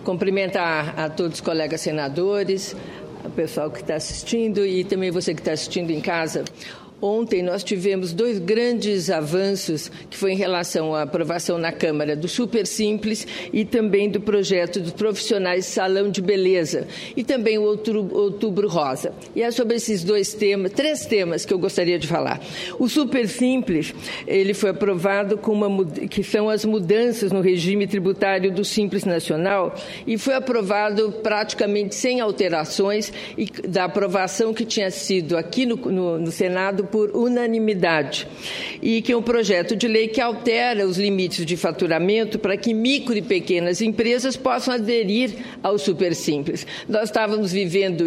Cumprimentar a todos os colegas senadores, o pessoal que está assistindo e também você que está assistindo em casa. Ontem nós tivemos 2 grandes avanços, que foi em relação à aprovação na Câmara do Super Simples e também do projeto dos profissionais de salão de beleza e também o Outubro Rosa. E é sobre esses 3 temas que eu gostaria de falar. O Super Simples, ele foi aprovado que são as mudanças no regime tributário do Simples Nacional e foi aprovado praticamente sem alterações e da aprovação que tinha sido aqui no Senado por unanimidade, e que é um projeto de lei que altera os limites de faturamento para que micro e pequenas empresas possam aderir ao Super Simples. Nós estamos vivendo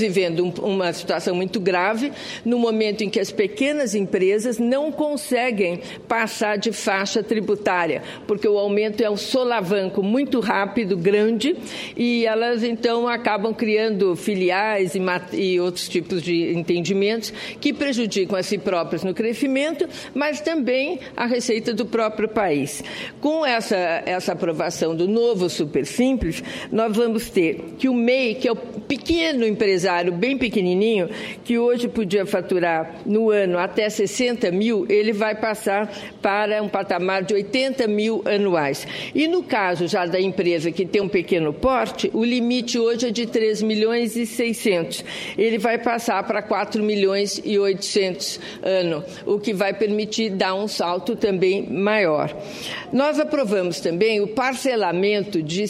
uma situação muito grave, no momento em que as pequenas empresas não conseguem passar de faixa tributária, porque o aumento é um solavanco muito rápido, grande, e elas então acabam criando filiais e outros tipos de entendimentos que prejudicam a si próprias no crescimento, mas também a receita do próprio país. Com essa aprovação do novo Super Simples, nós vamos ter que o MEI, que é o pequeno empresário, bem pequenininho, que hoje podia faturar no ano até 60 mil, ele vai passar para um patamar de 80 mil anuais. E no caso já da empresa que tem um pequeno porte, o limite hoje é de 3 milhões e 600. Ele vai passar para 4 milhões e 800 ano, o que vai permitir dar um salto também maior. Nós aprovamos também o parcelamento de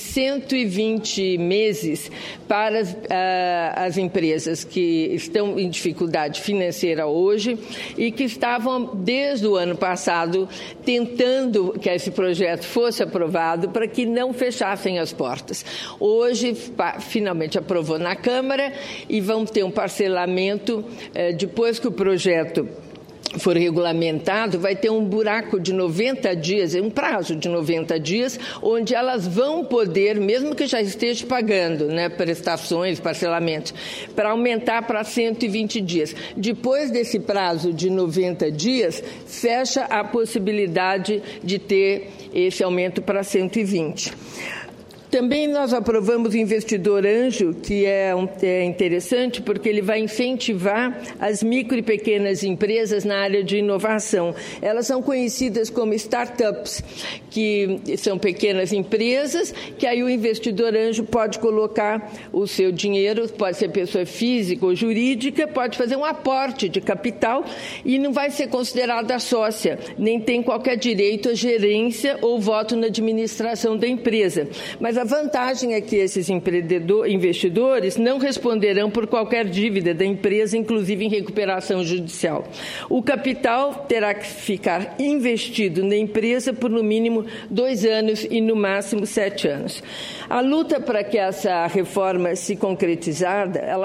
120 meses para as empresas que estão em dificuldade financeira hoje e que estavam, desde o ano passado, tentando que esse projeto fosse aprovado para que não fechassem as portas. Hoje, finalmente aprovou na Câmara e vamos ter um parcelamento, depois que o projeto for regulamentado, vai ter um buraco de 90 dias, um prazo de 90 dias, onde elas vão poder, mesmo que já esteja pagando, prestações, parcelamentos, para aumentar para 120 dias. Depois desse prazo de 90 dias, fecha a possibilidade de ter esse aumento para 120. Também nós aprovamos o Investidor Anjo, que é interessante porque ele vai incentivar as micro e pequenas empresas na área de inovação. Elas são conhecidas como startups, que são pequenas empresas, que aí o Investidor Anjo pode colocar o seu dinheiro, pode ser pessoa física ou jurídica, pode fazer um aporte de capital e não vai ser considerada sócia, nem tem qualquer direito à gerência ou voto na administração da empresa. Mas a vantagem é que esses investidores não responderão por qualquer dívida da empresa, inclusive em recuperação judicial. O capital terá que ficar investido na empresa por no mínimo 2 anos e no máximo 7 anos. A luta para que essa reforma se concretizada, ela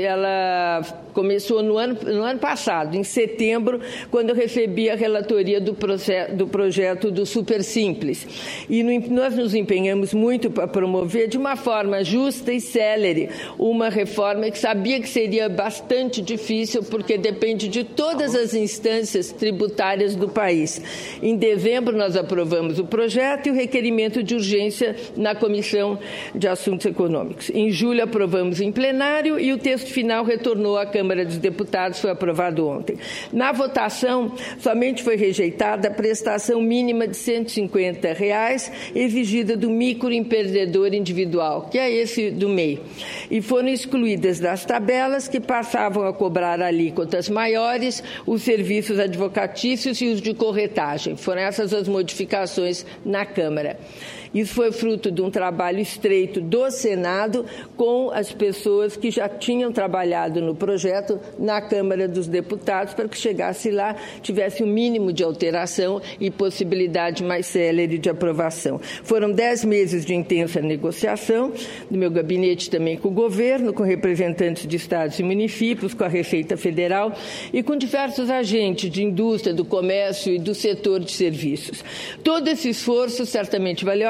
começou no ano passado, em setembro, quando eu recebi a relatoria do projeto do Super Simples. E nós nos empenhamos muito para promover, de uma forma justa e célere, uma reforma que sabia que seria bastante difícil, porque depende de todas as instâncias tributárias do país. Em dezembro, nós aprovamos o projeto e o requerimento de urgência na Comissão de Assuntos Econômicos. Em julho, aprovamos em plenário e o texto final retornou à Câmara dos Deputados, foi aprovado ontem. Na votação, somente foi rejeitada a prestação mínima de R$ 150 exigida do microempreendedor individual, que é esse do MEI. E foram excluídas das tabelas que passavam a cobrar alíquotas maiores os serviços advocatícios e os de corretagem. Foram essas as modificações na Câmara. Isso foi fruto de um trabalho estreito do Senado com as pessoas que já tinham trabalhado no projeto na Câmara dos Deputados, para que chegasse lá, tivesse um mínimo de alteração e possibilidade mais célere de aprovação. Foram 10 meses de intensa negociação, do meu gabinete também com o governo, com representantes de estados e municípios, com a Receita Federal e com diversos agentes de indústria, do comércio e do setor de serviços. Todo esse esforço certamente valeu a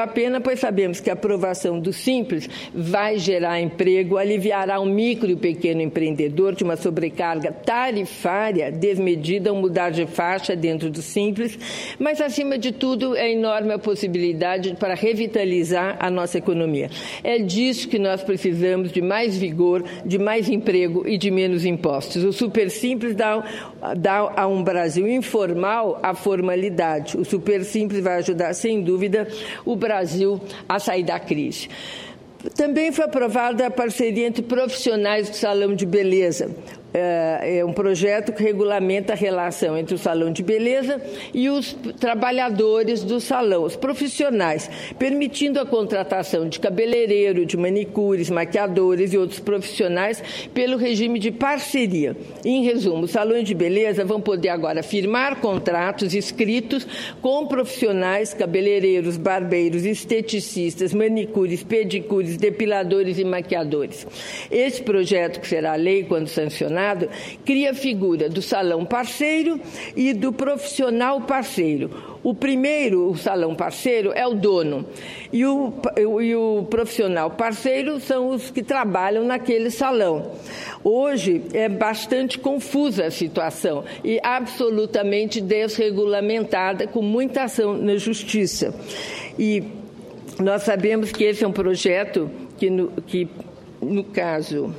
pena, pois sabemos que a aprovação do Simples vai gerar emprego, aliviará o micro e o pequeno empreendedor de uma sobrecarga tarifária desmedida ao mudar de faixa dentro do Simples, mas, acima de tudo, é enorme a possibilidade para revitalizar a nossa economia. É disso que nós precisamos, de mais vigor, de mais emprego e de menos impostos. O Super Simples dá a um Brasil informal a formalidade. O Super Simples vai ajudar, sem dúvida, o Brasil a sair da crise. Também foi aprovada a parceria entre profissionais do salão de beleza. É um projeto que regulamenta a relação entre o salão de beleza e os trabalhadores do salão, os profissionais, permitindo a contratação de cabeleireiro, de manicures, maquiadores e outros profissionais pelo regime de parceria. Em resumo, os salões de beleza vão poder agora firmar contratos escritos com profissionais, cabeleireiros, barbeiros, esteticistas, manicures, pedicures, depiladores e maquiadores. Esse projeto, que será lei quando sancionado, cria a figura do salão parceiro e do profissional parceiro. O primeiro, o salão parceiro, é o dono, e o profissional parceiro são os que trabalham naquele salão. Hoje é bastante confusa a situação e absolutamente desregulamentada, com muita ação na Justiça. E nós sabemos que esse é um projeto que no caso...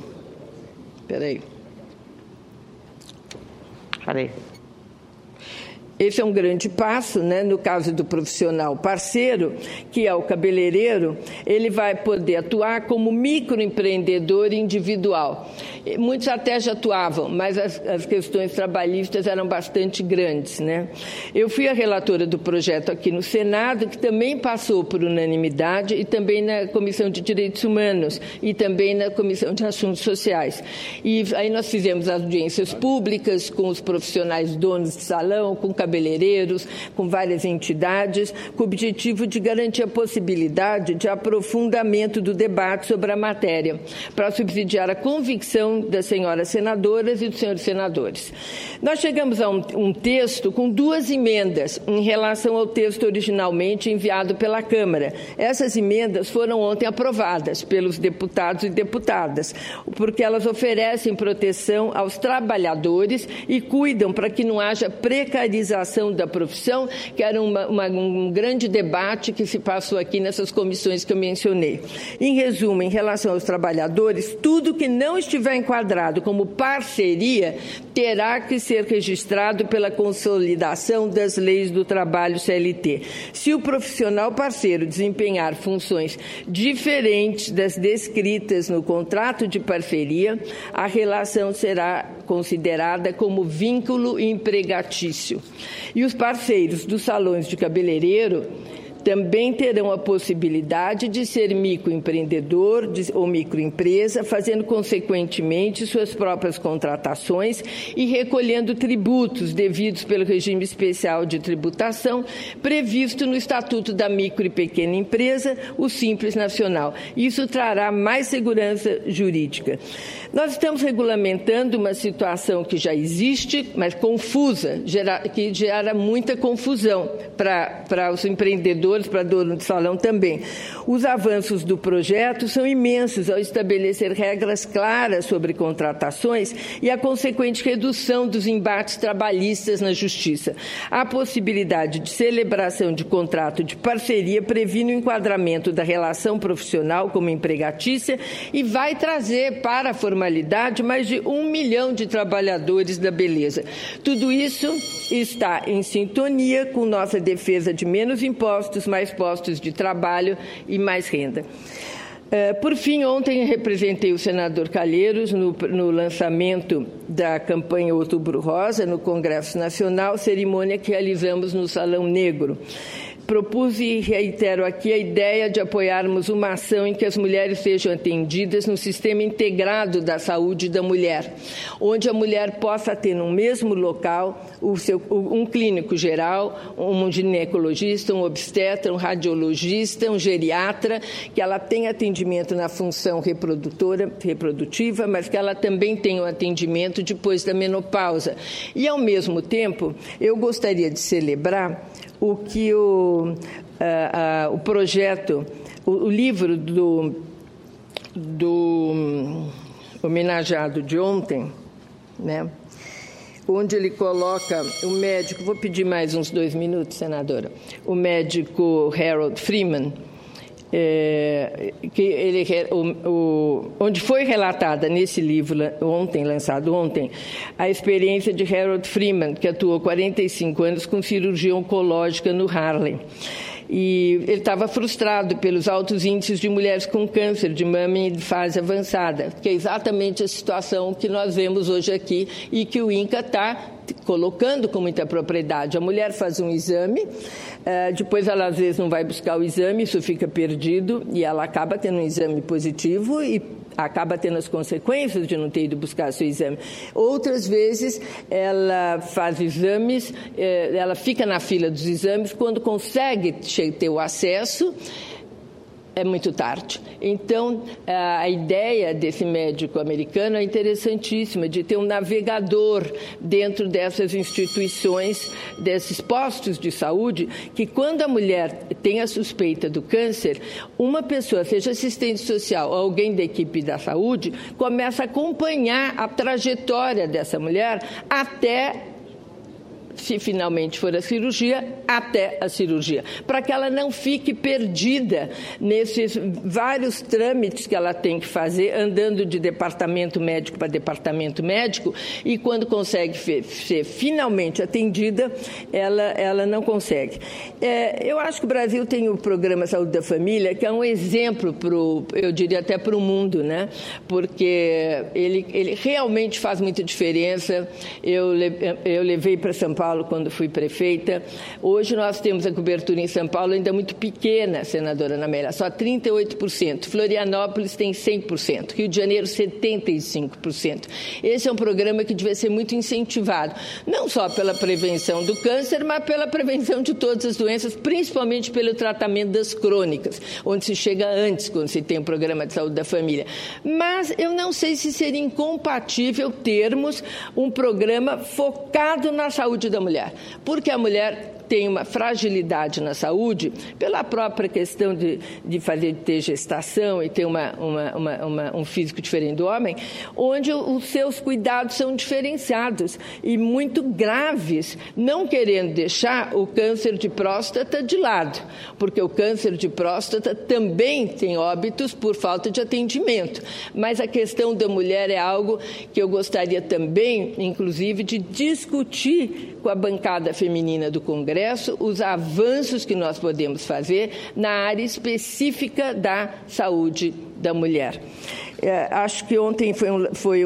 Esse é um grande passo, né? No caso do profissional parceiro, que é o cabeleireiro, ele vai poder atuar como microempreendedor individual. Muitos até já atuavam, mas as questões trabalhistas eram bastante grandes, né? Eu fui a relatora do projeto aqui no Senado, que também passou por unanimidade, e também na Comissão de Direitos Humanos, e também na Comissão de Assuntos Sociais. E aí nós fizemos audiências públicas com os profissionais donos de salão, com cabeleireiros, com várias entidades, com o objetivo de garantir a possibilidade de aprofundamento do debate sobre a matéria, para subsidiar a convicção das senhoras senadoras e dos senhores senadores. Nós chegamos a um texto com 2 emendas em relação ao texto originalmente enviado pela Câmara. Essas emendas foram ontem aprovadas pelos deputados e deputadas, porque elas oferecem proteção aos trabalhadores e cuidam para que não haja precarização da profissão, que era um grande debate que se passou aqui nessas comissões que eu mencionei. Em resumo, em relação aos trabalhadores, tudo que não estiver enquadrado como parceria terá que ser registrado pela consolidação das leis do trabalho CLT. Se o profissional parceiro desempenhar funções diferentes das descritas no contrato de parceria, a relação será considerada como vínculo empregatício. E os parceiros dos salões de cabeleireiro também terão a possibilidade de ser microempreendedor ou microempresa, fazendo, consequentemente, suas próprias contratações e recolhendo tributos devidos pelo regime especial de tributação previsto no Estatuto da Micro e Pequena Empresa, o Simples Nacional. Isso trará mais segurança jurídica. Nós estamos regulamentando uma situação que já existe, mas confusa, que gera muita confusão para os empreendedores, para dono de salão também. Os avanços do projeto são imensos ao estabelecer regras claras sobre contratações e a consequente redução dos embates trabalhistas na Justiça. A possibilidade de celebração de contrato de parceria previne o enquadramento da relação profissional como empregatícia e vai trazer para a formalidade mais de 1 milhão de trabalhadores da beleza. Tudo isso está em sintonia com nossa defesa de menos impostos, mais postos de trabalho e mais renda. Por fim, ontem representei o senador Calheiros no lançamento da campanha Outubro Rosa no Congresso Nacional, cerimônia que realizamos no Salão Negro. Propus e reitero aqui a ideia de apoiarmos uma ação em que as mulheres sejam atendidas no sistema integrado da saúde da mulher, onde a mulher possa ter no mesmo local um clínico geral, um ginecologista, um obstetra, um radiologista, um geriatra, que ela tenha atendimento na função reprodutiva, mas que ela também tenha um atendimento depois da menopausa. E, ao mesmo tempo, eu gostaria de celebrar o que o projeto, o livro do homenageado de ontem, né? Onde ele coloca o médico, vou pedir mais uns 2 minutos, senadora, o médico Harold Freeman, onde foi relatada nesse livro, lançado ontem, a experiência de Harold Freeman, que atuou 45 anos com cirurgia oncológica no Harlem. E ele estava frustrado pelos altos índices de mulheres com câncer de mama em fase avançada, que é exatamente a situação que nós vemos hoje aqui e que o INCA está colocando com muita propriedade. A mulher faz um exame, depois ela às vezes não vai buscar o exame, isso fica perdido e ela acaba tendo um exame positivo e acaba tendo as consequências de não ter ido buscar seu exame. Outras vezes ela faz exames, ela fica na fila dos exames, quando consegue ter o acesso, é muito tarde. Então, a ideia desse médico americano é interessantíssima, de ter um navegador dentro dessas instituições, desses postos de saúde, que quando a mulher tem a suspeita do câncer, uma pessoa, seja assistente social ou alguém da equipe da saúde, começa a acompanhar a trajetória dessa mulher até, se finalmente for a cirurgia, até a cirurgia, para que ela não fique perdida nesses vários trâmites que ela tem que fazer, andando de departamento médico para departamento médico, e quando consegue ser finalmente atendida, ela não consegue. Eu acho que o Brasil tem o Programa Saúde da Família, que é um exemplo, eu diria até para o mundo, né? Porque ele realmente faz muita diferença. Eu levei para São Paulo quando fui prefeita. Hoje nós temos a cobertura em São Paulo ainda muito pequena, senadora Ana Amélia, só 38%. Florianópolis tem 100%, Rio de Janeiro 75%. Esse é um programa que devia ser muito incentivado, não só pela prevenção do câncer, mas pela prevenção de todas as doenças, principalmente pelo tratamento das crônicas, onde se chega antes quando se tem um programa de saúde da família. Mas eu não sei se seria incompatível termos um programa focado na saúde da mulher, porque a mulher tem uma fragilidade na saúde, pela própria questão de ter gestação e ter um físico diferente do homem, onde os seus cuidados são diferenciados e muito graves, não querendo deixar o câncer de próstata de lado, porque o câncer de próstata também tem óbitos por falta de atendimento. Mas a questão da mulher é algo que eu gostaria também, inclusive, de discutir com a bancada feminina do Congresso, os avanços que nós podemos fazer na área específica da saúde da mulher. Acho que ontem foi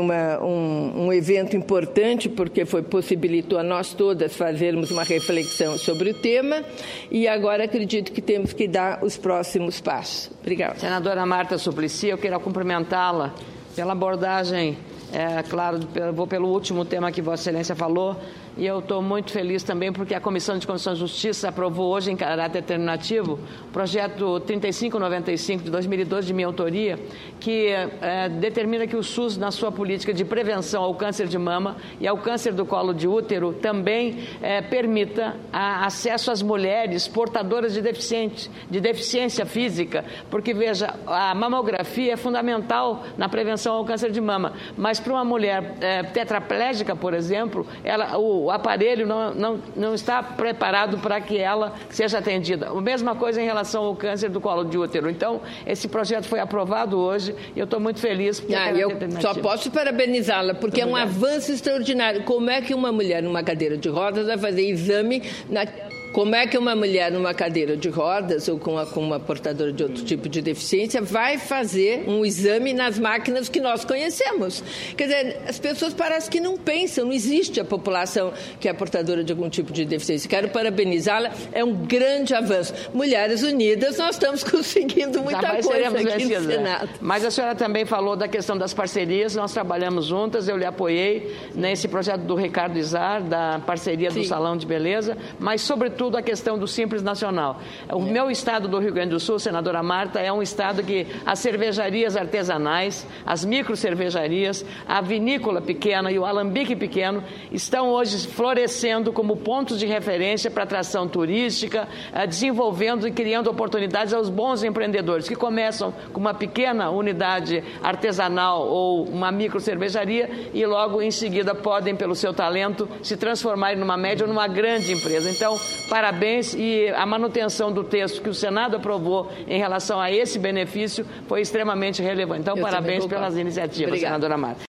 um evento importante, porque possibilitou a nós todas fazermos uma reflexão sobre o tema, e agora acredito que temos que dar os próximos passos. Obrigada. Senadora Marta Suplicy, eu quero cumprimentá-la pela abordagem, claro, vou pelo último tema que Vossa Excelência falou, e eu estou muito feliz também porque a Comissão de Constituição e Justiça aprovou hoje em caráter determinativo o projeto 3595 de 2012 de minha autoria, que determina que o SUS, na sua política de prevenção ao câncer de mama e ao câncer do colo de útero, também permita acesso às mulheres portadoras de deficiência física, porque, veja, a mamografia é fundamental na prevenção ao câncer de mama, mas para uma mulher tetraplégica, por exemplo, o aparelho não está preparado para que ela seja atendida. A mesma coisa em relação ao câncer do colo de útero. Então, esse projeto foi aprovado hoje e eu estou muito feliz. Eu só posso parabenizá-la, porque é um avanço extraordinário. Como é que uma mulher numa cadeira de rodas vai fazer exame Como é que uma mulher numa cadeira de rodas ou com uma portadora de outro tipo de deficiência vai fazer um exame nas máquinas que nós conhecemos? Quer dizer, as pessoas parecem que não pensam, não existe a população que é portadora de algum tipo de deficiência. Quero parabenizá-la, é um grande avanço. Mulheres Unidas, nós estamos conseguindo muita coisa aqui no Senado. Mas a senhora também falou da questão das parcerias, nós trabalhamos juntas, eu lhe apoiei nesse projeto do Ricardo Izar, da parceria do Salão de Beleza, mas, sobretudo, sobretudo, a questão do Simples Nacional. O meu estado do Rio Grande do Sul, senadora Marta, é um estado que as cervejarias artesanais, as microcervejarias, a vinícola pequena e o alambique pequeno estão hoje florescendo como pontos de referência para atração turística, desenvolvendo e criando oportunidades aos bons empreendedores, que começam com uma pequena unidade artesanal ou uma microcervejaria e logo em seguida podem, pelo seu talento, se transformarem numa média ou numa grande empresa. Então, parabéns, e a manutenção do texto que o Senado aprovou em relação a esse benefício foi extremamente relevante. Então, parabéns pelas iniciativas, senadora Marta.